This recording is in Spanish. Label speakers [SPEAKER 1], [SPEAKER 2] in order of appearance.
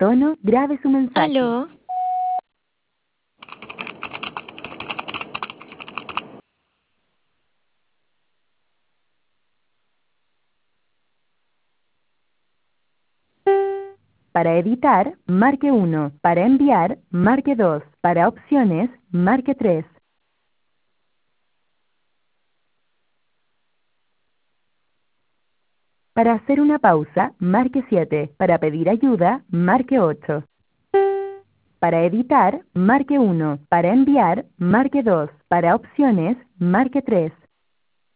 [SPEAKER 1] tono, grabe su mensaje.
[SPEAKER 2] Aló.
[SPEAKER 1] Para editar, marque 1. Para enviar, marque 2. Para opciones, marque 3. Para hacer una pausa, marque 7. Para pedir ayuda, marque 8. Para editar, marque 1. Para enviar, marque 2. Para opciones, marque 3.